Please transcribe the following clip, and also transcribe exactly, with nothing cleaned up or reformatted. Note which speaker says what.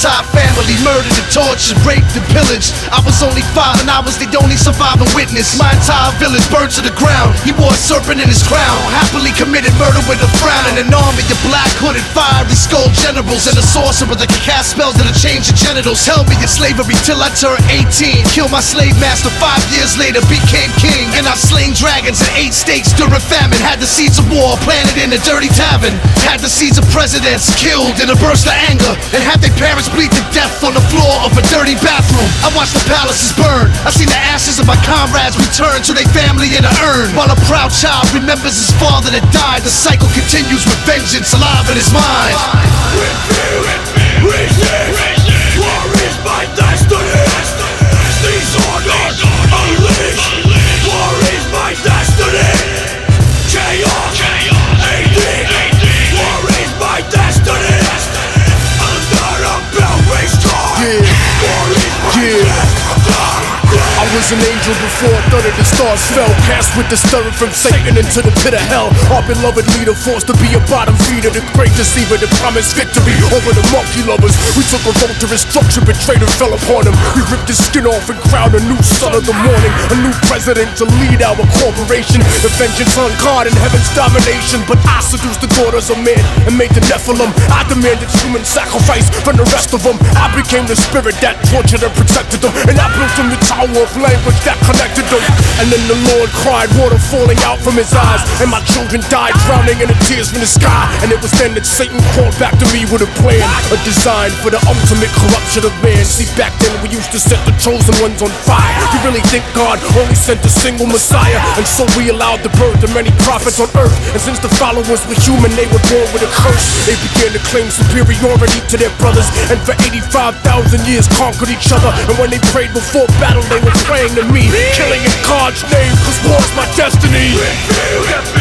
Speaker 1: entire family murdered and tortured, raped and pillaged. I was only five and I was the only surviving witness. My entire village burned to the ground. He wore a serpent in his crown, happily committed murder with a frown. And an army of black hooded fiery skull generals, and a sorcerer that could cast spells that'll change your genitals. Held me in slavery till I turned eighteen. Killed my slave master, five years later became king. And I've slain dragons in eight states during famine. Had the seeds of war planted in a dirty tavern. Had the seeds of presidents killed in a burst of anger. And had their parents bleed to death on the floor of a dirty bathroom. I watched the palaces burn. I seen the ashes of my comrades return to their family in an urn. While a proud child remembers his father that died, the cycle continues with vengeance alive in his mind.
Speaker 2: Refuse, resist, war is my destiny. These orders unleash. War is my destiny. Chaos, A D. War is my destiny. Under a belt raised strong. War is my destiny.
Speaker 3: I was an angel before a third of the stars fell. Cast with the stirring from Satan into the pit of hell. Our beloved leader forced to be a bottom feeder. The great deceiver that promised victory over the monkey lovers. We took a road to his structure, betrayed and fell upon him. We ripped his skin off and crowned a new son of the morning. A new president to lead our corporation. The vengeance on God and heaven's domination. But I seduced the daughters of men and made the Nephilim. I demanded human sacrifice from the rest of them. I became the spirit that tortured and protected them. And I built them the tower of language that connected them. And then the Lord cried, water falling out from his eyes. And my children died drowning in the tears from the sky. And it was then that Satan called back to me with a plan, a design for the ultimate corruption of man. See, back then we used to set the chosen ones on fire. You really think God only sent a single Messiah? And so we allowed the birth of many prophets on earth. And since the followers were human, they were born with a curse. They began to claim superiority to their brothers, and for eighty-five thousand years conquered each other. And when they prayed before battle, they were praying to me, killing in God's name, cause war's my destiny.